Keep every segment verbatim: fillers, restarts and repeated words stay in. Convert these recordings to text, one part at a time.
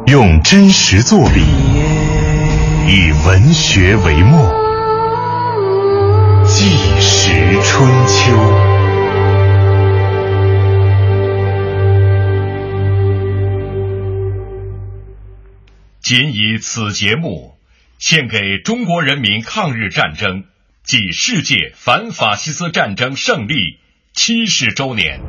用真实作笔，以文学为墨，纪实春秋。 仅以此节目献给中国人民抗日战争暨世界反法西斯战争胜利七十周年。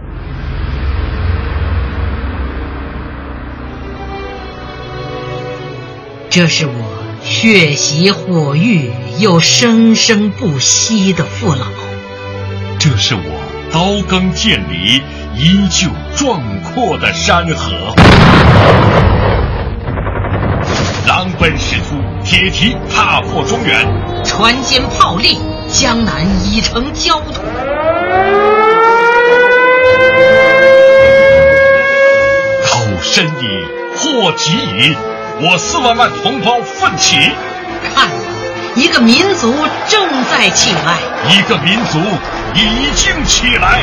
这是我血洗火域又生生不息的父老， 这是我刀耕剑犁依旧壮阔的山河。狼奔石突，铁蹄踏破中原， 船坚炮利，江南已成焦土。 口身矣，祸及矣，我四万万同胞奋起！ 看啊，一个民族正在起来， 一个民族已经起来。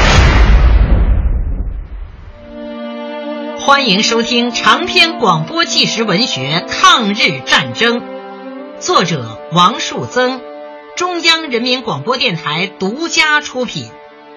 欢迎收听长篇广播纪实文学《抗日战争》，作者王树增，中央人民广播电台独家出品。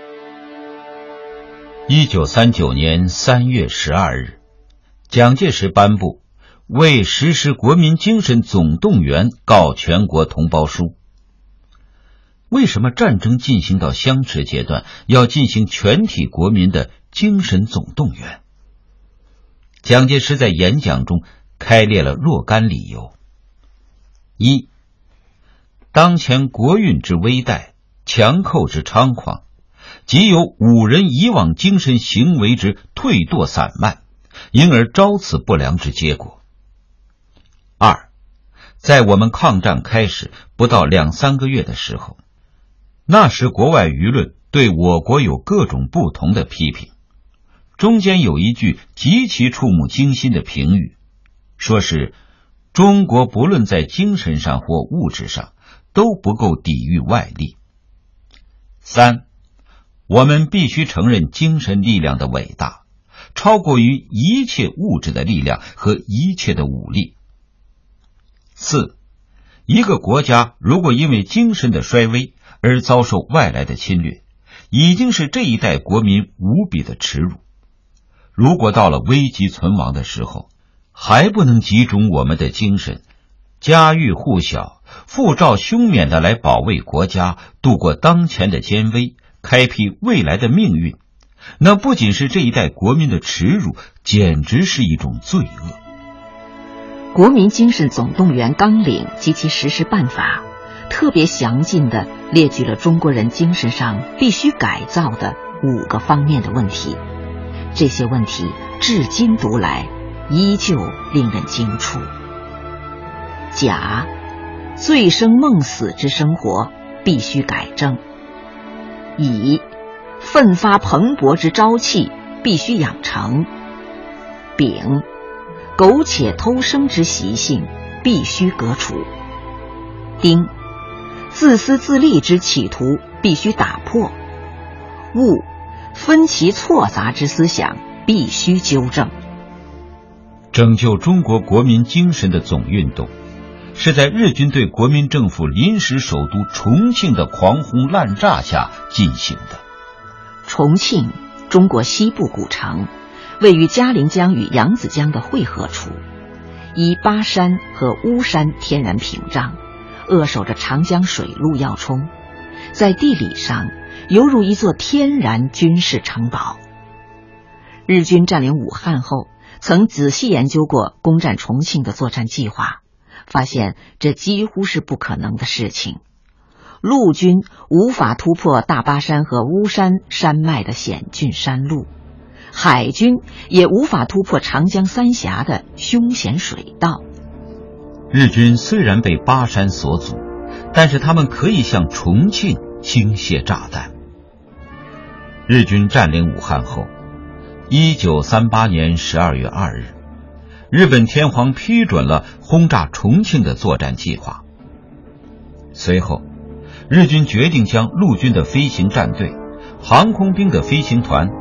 一九三九年三月十二日，蒋介石颁布为实施国民精神总动员告全国同胞书。为什么战争进行到相持阶段，要进行全体国民的精神总动员？蒋介石在演讲中开列了若干理由。一，当前国运之危殆，强寇之猖狂，即有五人以往精神行为之退堕散漫，因而招此不良之结果。二，在我们抗战开始不到两三个月的时候，那时国外舆论对我国有各种不同的批评，中间有一句极其触目惊心的评语，说是中国不论在精神上或物质上都不够抵御外力。三，我们必须承认精神力量的伟大，超过于一切物质的力量和一切的武力。四，一个国家如果因为精神的衰微而遭受外来的侵略，已经是这一代国民无比的耻辱。如果到了危急存亡的时候，还不能集中我们的精神，家喻户晓、复照凶免的来保卫国家，度过当前的艰危，开辟未来的命运，那不仅是这一代国民的耻辱，简直是一种罪恶。 国民精神总动员纲领及其实施办法特别详尽地列举了中国人精神上必须改造的五个方面的问题，这些问题至今读来依旧令人惊触。甲，醉生梦死之生活必须改正。乙，奋发蓬勃之朝气必须养成。丙，苟且偷生之习性必须革除。丁，自私自利之企图必须打破。戊，分歧错杂之思想必须纠正。 拯救中国国民精神的总运动，是在日军对国民政府临时首都重庆的狂轰滥炸下进行的。 重庆，中国西部古城，位于嘉陵江与扬子江的汇合处，依巴山和巫山天然屏障，扼守着长江水路要冲，在地理上犹如一座天然军事城堡。日军占领武汉后，曾仔细研究过攻占重庆的作战计划，发现这几乎是不可能的事情。陆军无法突破大巴山和巫山山脉的险峻山路，海军也无法突破长江三峡的凶险水道。 日军虽然被巴山所阻，但是他们可以向重庆倾泻炸弹。日军占领武汉后，一九三八年十二月二日，日本天皇批准了轰炸重庆的作战计划。随后，日军决定将陆军的飞行战队、航空兵的飞行团、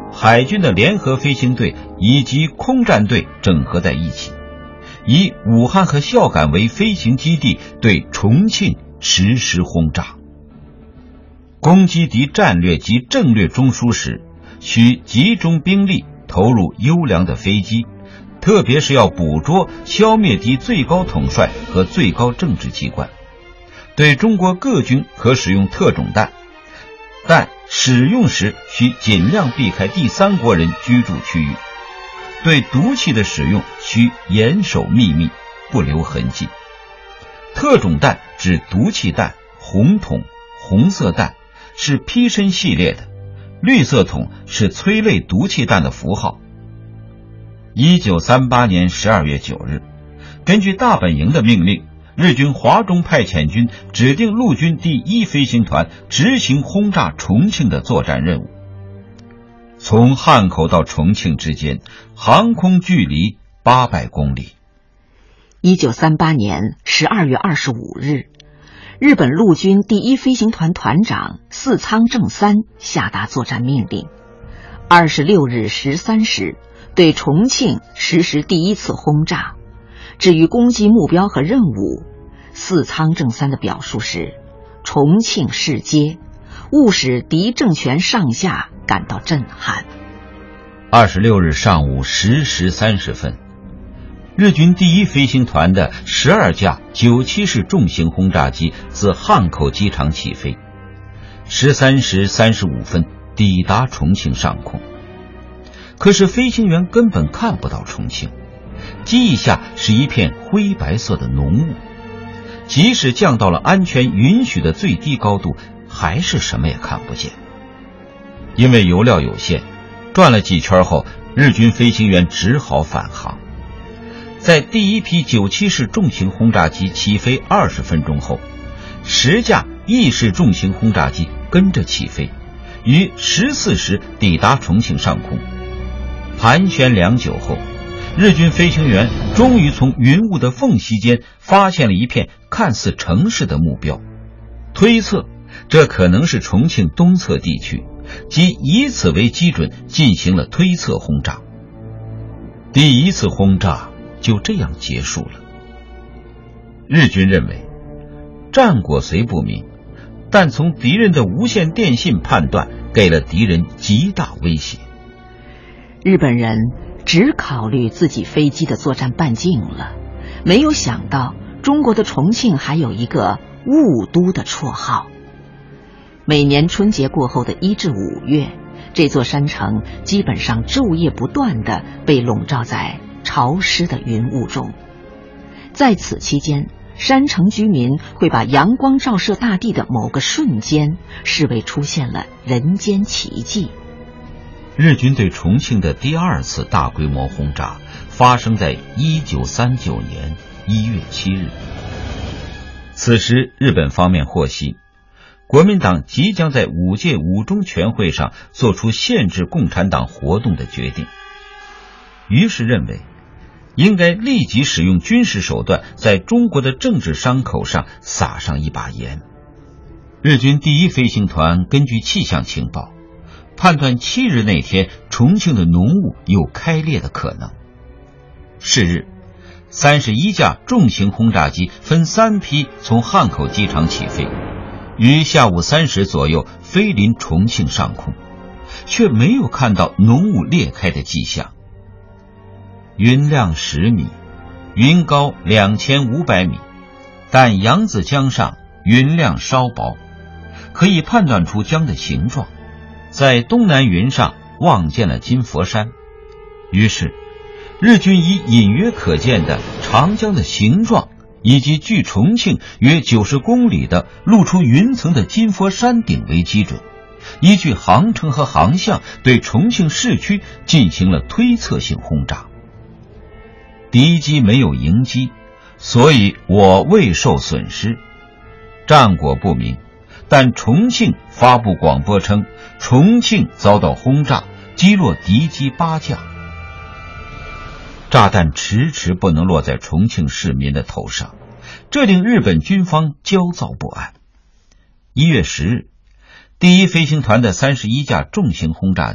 海军的联合飞行队以及空战队整合在一起，以武汉和孝感为飞行基地，对重庆实施轰炸。攻击敌战略及政略中枢时，需集中兵力投入优良的飞机，特别是要捕捉消灭敌最高统帅和最高政治机关。对中国各军可使用特种弹，但使用时需尽量避开第三国人居住区域。对毒气的使用需严守秘密，不留痕迹。特种弹指毒气弹，红筒、红色弹是披身系列的，绿色筒是催泪毒气弹的符号。一九三八年十二月九日，根据大本营的命令，日军华中派遣军指定陆军第一飞行团执行轰炸重庆的作战任务。从汉口到重庆之间，航空距离八百公里。 一九三八年十二月二十五日，日本陆军第一飞行团团长四仓正三下达作战命令。二十六日十三时，对重庆实施第一次轰炸。至于攻击目标和任务，四仓正三的表述是：重庆市街，务使敌政权上下感到震撼。 二十六日上午十时三十分，日军第一飞行团的十二架九七式重型轰炸机自汉口机场起飞，十三时三十五分抵达重庆上空。可是飞行员根本看不到重庆，机翼下是一片灰白色的浓雾，即使降到了安全允许的最低高度，还是什么也看不见。因为油料有限，转了几圈后，日军飞行员只好返航。在第一批九七式重型轰炸机起飞二十分钟后，十架意式重型轰炸机跟着起飞，于十四时抵达重庆上空。盘旋良久后，日军飞行员终于从云雾的缝隙间发现了一片看似城市的目标，推测这可能是重庆东侧地区，即以此为基准进行了推测轰炸。第一次轰炸就这样结束了。日军认为战果虽不明，但从敌人的无线电信判断给了敌人极大威胁。 日本人只考虑自己飞机的作战半径了，没有想到中国的重庆还有一个雾都的绰号。每年春节过后的一至五月，这座山城基本上昼夜不断地被笼罩在潮湿的云雾中。在此期间，山城居民会把阳光照射大地的某个瞬间视为出现了人间奇迹。 日军对重庆的第二次大规模轰炸发生在一九三九年一月七日。此时日本方面获悉，国民党即将在五届五中全会上做出限制共产党活动的决定，于是认为应该立即使用军事手段在中国的政治伤口上撒上一把盐。日军第一飞行团根据气象情报判断七日那天重庆的浓雾有开裂的可能。是日，三十一架重型轰炸机分三批从汉口机场起飞，于下午三时左右飞临重庆上空，却没有看到浓雾裂开的迹象。云量十米，云高两千五百米，但扬子江上云量稍薄，可以判断出江的形状。在东南云上望见了金佛山，于是日军以隐约可见的长江的形状以及距重庆约九十公里的露出云层的金佛山顶为基准，依据航程和航向对重庆市区进行了推测性轰炸。敌机没有迎击，所以我未受损失。战果不明，但重庆发布广播称重庆遭到轰炸，击落敌机八架。炸弹迟迟不能落在重庆市民的头上，这令日本军方焦躁不安。一月十日，第一飞行团的三十一架重型轰炸机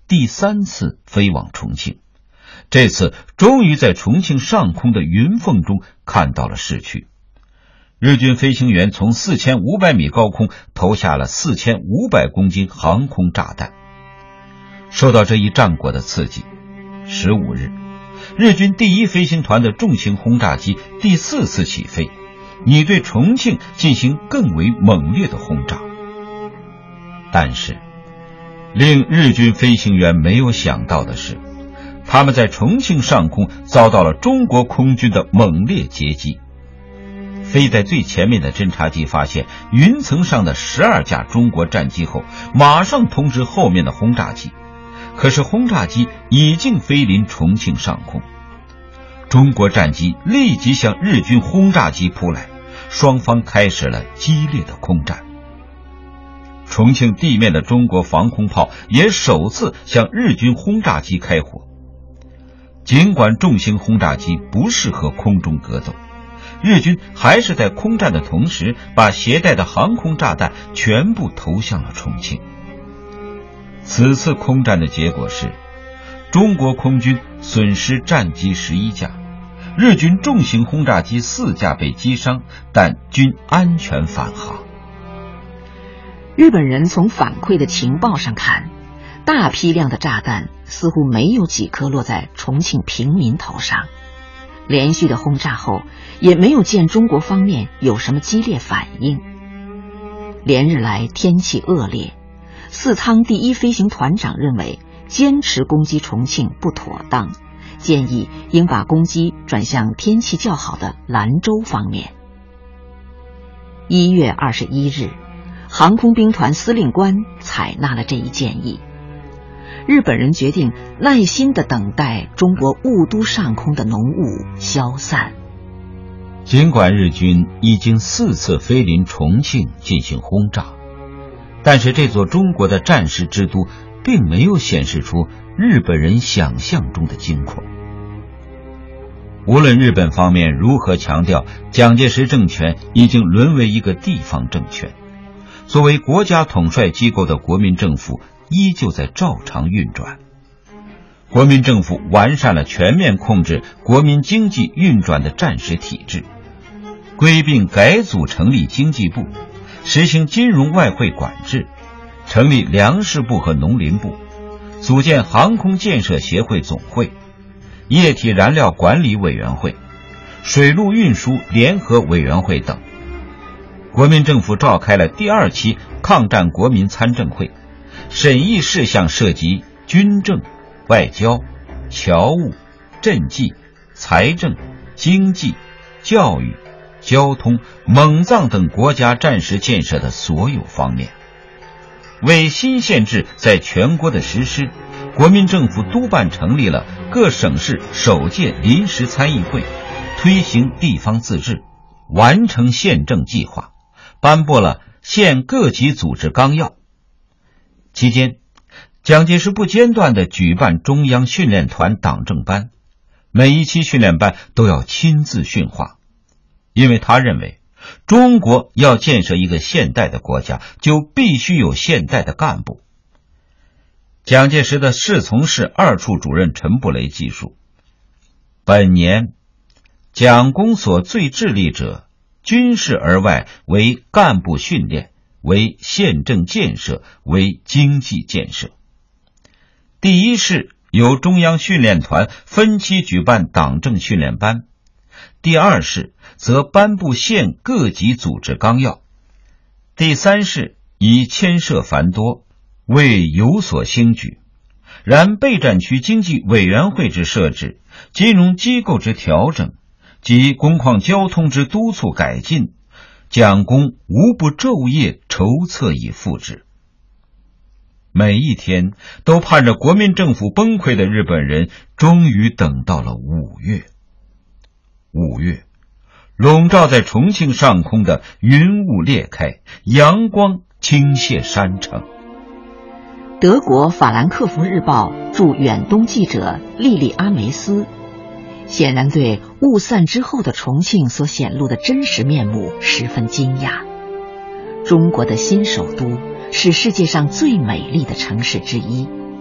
第三次飞往重庆。这次终于在重庆上空的云缝中看到了市区。日军飞行员从四千五百米高空投下了四千五百公斤航空炸弹。受到这一战果的刺激，十五日，日军第一飞行团的重型轰炸机第四次起飞，拟对重庆进行更为猛烈的轰炸。但是，令日军飞行员没有想到的是，他们在重庆上空遭到了中国空军的猛烈截击。飞在最前面的侦察机发现云层上的十二架中国战机后，马上通知后面的轰炸机，可是轰炸机已经飞临重庆上空。中国战机立即向日军轰炸机扑来，双方开始了激烈的空战。重庆地面的中国防空炮也首次向日军轰炸机开火。尽管重型轰炸机不适合空中格斗，日军还是在空战的同时把携带的航空炸弹全部投向了重庆。此次空战的结果是，中国空军损失战机十一架，日军重型轰炸机四架被击伤，但均安全返航。 日本人从反馈的情报上看，大批量的炸弹似乎没有几颗落在重庆平民头上，连续的轰炸后也没有见中国方面有什么激烈反应。连日来天气恶劣，四仓第一飞行团长认为坚持攻击重庆不妥当，建议应把攻击转向天气较好的兰州方面。一月二十一日，航空兵团司令官采纳了这一建议。日本人决定耐心地等待中国雾都上空的浓雾消散。 尽管日军已经四次飞临重庆进行轰炸，但是这座中国的战时之都并没有显示出日本人想象中的惊恐。无论日本方面如何强调蒋介石政权已经沦为一个地方政权，作为国家统帅机构的国民政府依旧在照常运转。国民政府完善了全面控制国民经济运转的战时体制，归并改组成立经济部，实行金融外汇管制，成立粮食部和农林部，组建航空建设协会总会、液体燃料管理委员会、水陆运输联合委员会等。国民政府召开了第二期抗战国民参政会，审议事项涉及军政、外交、侨务、赈济、财政、经济、教育、交通、蒙藏等国家战时建设的所有方面。为新宪制在全国的实施，国民政府督办成立了各省市首届临时参议会，推行地方自治，完成宪政计划，颁布了县各级组织纲要。期间，蒋介石不间断地举办中央训练团党政班，每一期训练班都要亲自训话，因为他认为中国要建设一个现代的国家，就必须有现代的干部。蒋介石的侍从室二处主任陈布雷记述，本年蒋公所最致力者，军事而外为干部训练，为宪政建设，为经济建设。第一是由中央训练团分期举办党政训练班，第二是则颁布县各级组织纲要，第三是以牵涉繁多，未有所兴举。然备战区经济委员会之设置，金融机构之调整，及工矿交通之督促改进，蒋公无不昼夜筹策以复之。每一天都盼着国民政府崩溃的日本人，终于等到了五月。五月，笼罩在重庆上空的云雾裂开，阳光倾泻山城。 德国法兰克福日报驻远东记者莉莉阿梅斯显然对雾散之后的重庆所显露的真实面目十分惊讶。中国的新首都是世界上最美丽的城市之一，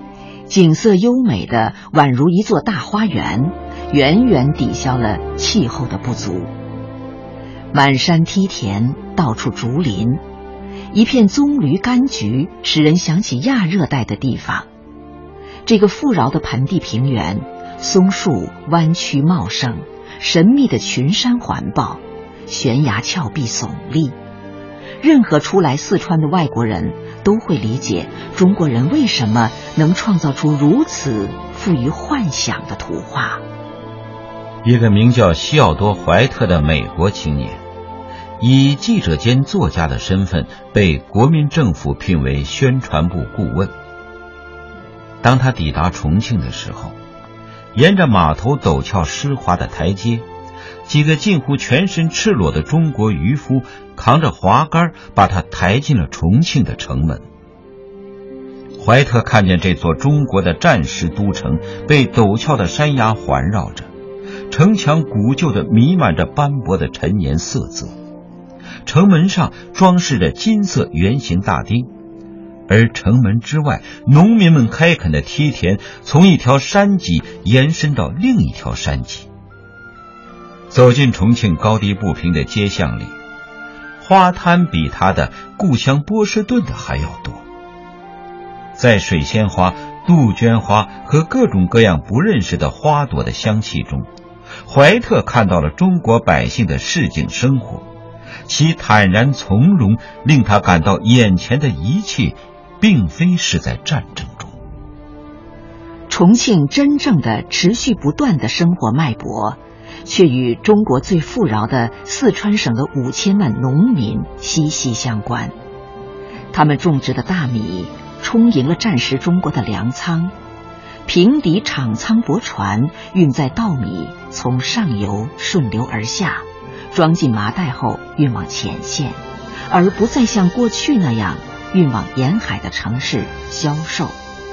景色优美的宛如一座大花园，远远抵消了气候的不足。满山梯田，到处竹林，一片棕榈柑橘，使人想起亚热带的地方。这个富饶的盆地平原，松树弯曲茂盛，神秘的群山环抱，悬崖峭壁耸立。任何初来四川的外国人都会理解中国人为什么能创造出如此富于幻想的图画。 一个名叫西奥多·怀特的美国青年，以记者兼作家的身份被国民政府聘为宣传部顾问。当他抵达重庆的时候，沿着码头陡峭湿滑的台阶，几个近乎全身赤裸的中国渔夫扛着滑竿把他抬进了重庆的城门。怀特看见这座中国的战时都城被陡峭的山崖环绕着，城墙古旧的弥漫着斑驳的陈年色泽，城门上装饰着金色圆形大钉，而城门之外，农民们开垦的梯田从一条山脊延伸到另一条山脊。走进重庆高低不平的街巷里，花摊比他的故乡波士顿的还要多。在水仙花、杜鹃花和各种各样不认识的花朵的香气中，怀特看到了中国百姓的市井生活，其坦然从容令他感到眼前的一切并非是在战争中。 重庆真正的持续不断的生活脉搏，却与中国最富饶的四川省的五千万农民息息相关。他们种植的大米充盈了战时中国的粮仓，平底厂仓驳船运载稻米从上游顺流而下，装进麻袋后运往前线，而不再像过去那样运往沿海的城市销售。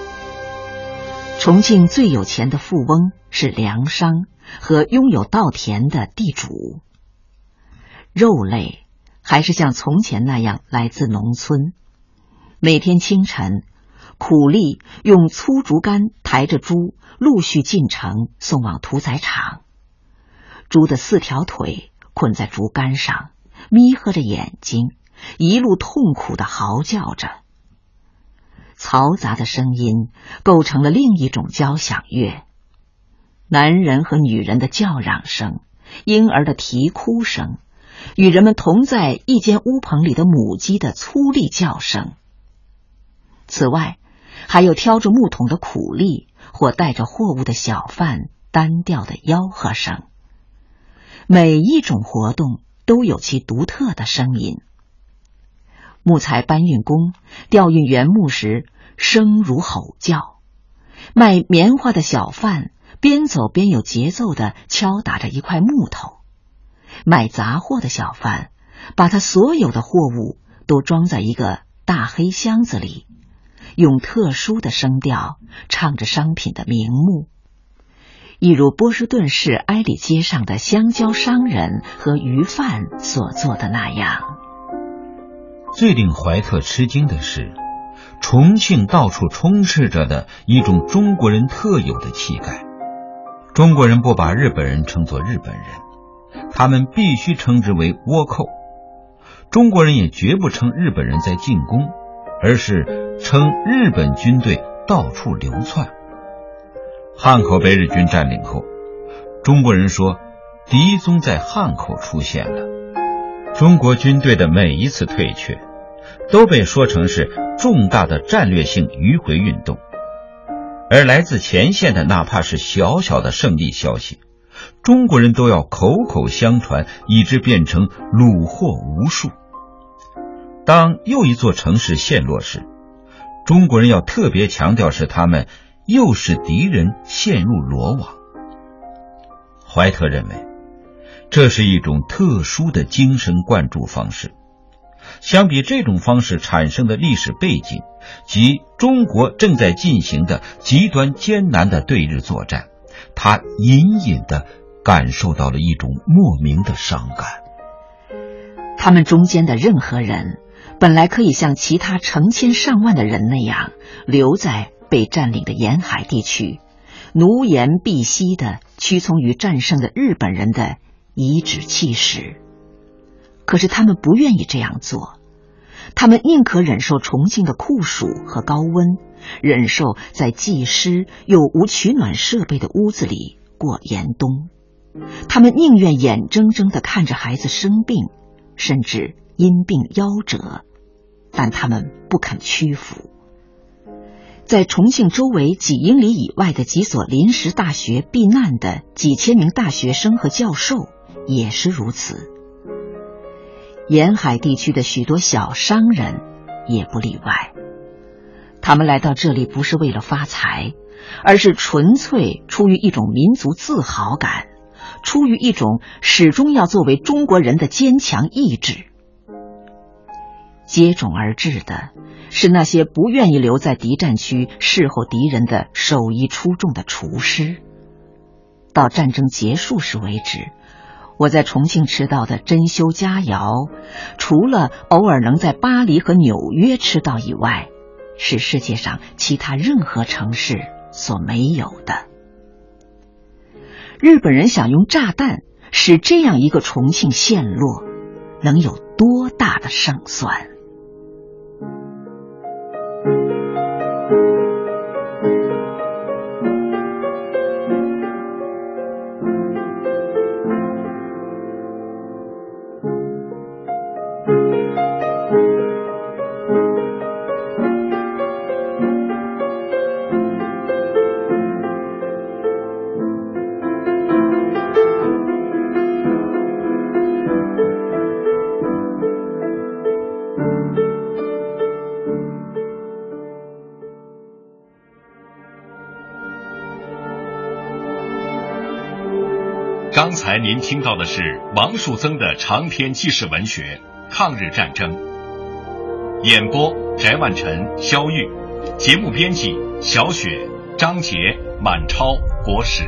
重庆最有钱的富翁是粮商和拥有稻田的地主。肉类还是像从前那样来自农村。每天清晨，苦力用粗竹竿抬着猪陆续进城送往屠宰场。猪的四条腿捆在竹竿上，眯合着眼睛，一路痛苦地嚎叫着。嘈杂的声音构成了另一种交响乐，男人和女人的叫嚷声，婴儿的啼哭声，与人们同在一间屋棚里的母鸡的粗粝叫声。此外，还有挑着木桶的苦力或带着货物的小贩单调的吆喝声。每一种活动都有其独特的声音。木材搬运工调运原木时声如吼叫，卖棉花的小贩边走边有节奏地敲打着一块木头，卖杂货的小贩把他所有的货物都装在一个大黑箱子里，用特殊的声调唱着商品的名目，一如波士顿市埃里街上的香蕉商人和鱼贩所做的那样。 最令怀特吃惊的是，重庆到处充斥着的一种中国人特有的气概。中国人不把日本人称作日本人，他们必须称之为倭寇。中国人也绝不称日本人在进攻，而是称日本军队到处流窜。汉口被日军占领后，中国人说敌踪在汉口出现了。中国军队的每一次退却都被说成是重大的战略性迂回运动，而来自前线的哪怕是小小的胜利消息，中国人都要口口相传，以致变成虏获无数。当又一座城市陷落时，中国人要特别强调是他们又使敌人陷入罗网。怀特认为这是一种特殊的精神灌注方式。相比这种方式产生的历史背景，即中国正在进行的极端艰难的对日作战，他隐隐地感受到了一种莫名的伤感。 他们中间的任何人本来可以像其他成千上万的人那样留在被占领的沿海地区，奴颜婢膝地屈从于战胜的日本人的颐指气使。可是他们不愿意这样做，他们宁可忍受重庆的酷暑和高温，忍受在既湿又无取暖设备的屋子里过严冬。他们宁愿眼睁睁地看着孩子生病，甚至因病夭折，但他们不肯屈服。在重庆周围几英里以外的几所临时大学避难的几千名大学生和教授也是如此。沿海地区的许多小商人也不例外，他们来到这里不是为了发财，而是纯粹出于一种民族自豪感，出于一种始终要作为中国人的坚强意志。接踵而至的是那些不愿意留在敌占区侍候敌人的手艺出众的厨师。到战争结束时为止，我在重庆吃到的珍馐佳肴，除了偶尔能在巴黎和纽约吃到以外，是世界上其他任何城市所没有的。日本人想用炸弹使这样一个重庆陷落，能有多大的胜算？ 刚才您听到的是王树增的长篇纪实文学《抗日战争》，演播翟万晨、肖玉，节目编辑小雪、张杰、满超、国石。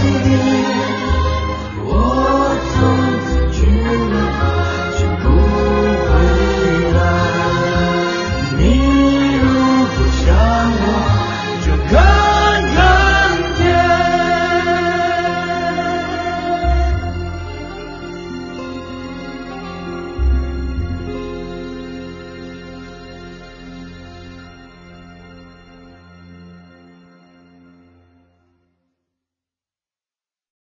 远。